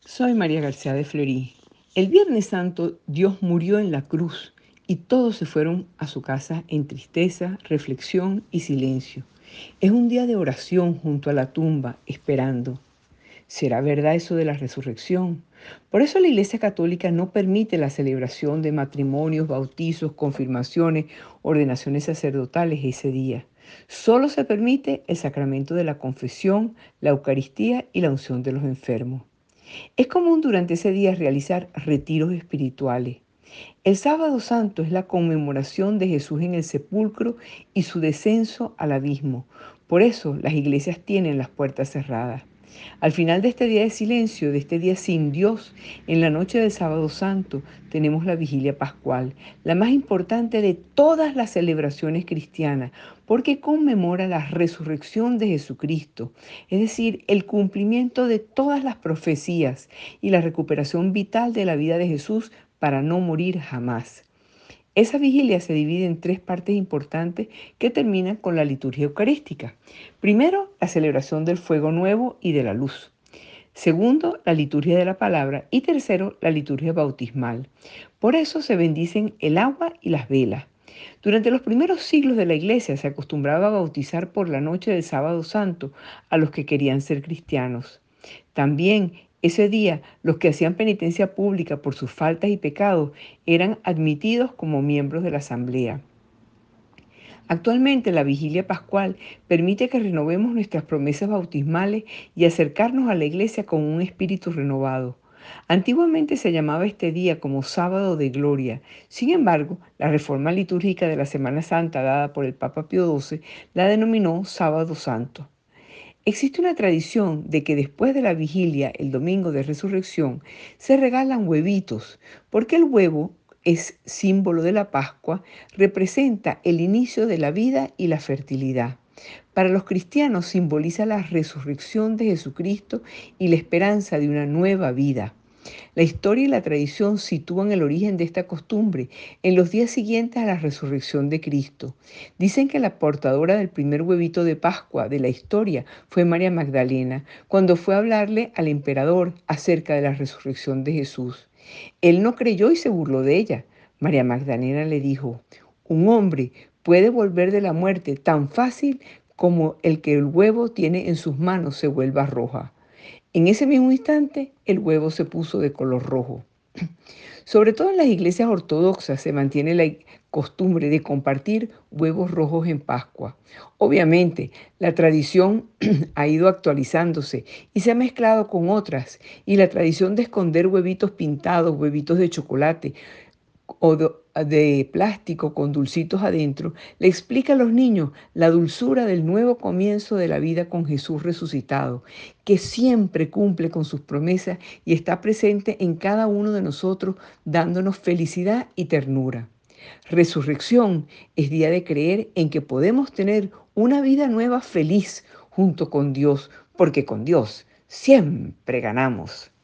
Soy María García de Fleury. El Viernes Santo Dios murió en la cruz y todos se fueron a su casa en tristeza, reflexión y silencio. Es un día de oración junto a la tumba, esperando. ¿Será verdad eso de la resurrección? Por eso la Iglesia Católica no permite la celebración de matrimonios, bautizos, confirmaciones, ordenaciones sacerdotales ese día. Solo se permite el sacramento de la confesión, la Eucaristía y la unción de los enfermos. Es común durante ese día realizar retiros espirituales. El Sábado Santo es la conmemoración de Jesús en el sepulcro y su descenso al abismo. Por eso las iglesias tienen las puertas cerradas. Al final de este día de silencio, de este día sin Dios, en la noche del Sábado Santo, tenemos la vigilia pascual, la más importante de todas las celebraciones cristianas, porque conmemora la resurrección de Jesucristo, es decir, el cumplimiento de todas las profecías y la recuperación vital de la vida de Jesús para no morir jamás. Esa vigilia se divide en tres partes importantes que terminan con la liturgia eucarística. Primero, la celebración del fuego nuevo y de la luz. Segundo, la liturgia de la palabra. Y tercero, la liturgia bautismal. Por eso se bendicen el agua y las velas. Durante los primeros siglos de la iglesia se acostumbraba a bautizar por la noche del Sábado Santo a los que querían ser cristianos. También ese día los que hacían penitencia pública por sus faltas y pecados eran admitidos como miembros de la asamblea. Actualmente la vigilia pascual permite que renovemos nuestras promesas bautismales y acercarnos a la iglesia con un espíritu renovado. Antiguamente se llamaba este día como Sábado de Gloria. Sin embargo, la reforma litúrgica de la Semana Santa dada por el Papa Pío XII la denominó Sábado Santo. Existe una tradición de que después de la vigilia, el domingo de resurrección, se regalan huevitos, porque el huevo es símbolo de la Pascua, representa el inicio de la vida y la fertilidad. Para los cristianos simboliza la resurrección de Jesucristo y la esperanza de una nueva vida. La historia y la tradición sitúan el origen de esta costumbre en los días siguientes a la resurrección de Cristo. Dicen que la portadora del primer huevito de Pascua de la historia fue María Magdalena, cuando fue a hablarle al emperador acerca de la resurrección de Jesús. Él no creyó y se burló de ella. María Magdalena le dijo: un hombre puede volver de la muerte tan fácil como el que el huevo tiene en sus manos se vuelva roja. En ese mismo instante, el huevo se puso de color rojo. Sobre todo en las iglesias ortodoxas se mantiene la costumbre de compartir huevos rojos en Pascua. Obviamente, la tradición ha ido actualizándose y se ha mezclado con otras, y la tradición de esconder huevitos pintados, huevitos de chocolate, o de plástico con dulcitos adentro, le explica a los niños la dulzura del nuevo comienzo de la vida con Jesús resucitado, que siempre cumple con sus promesas y está presente en cada uno de nosotros, dándonos felicidad y ternura. Resurrección es día de creer en que podemos tener una vida nueva feliz junto con Dios, porque con Dios siempre ganamos.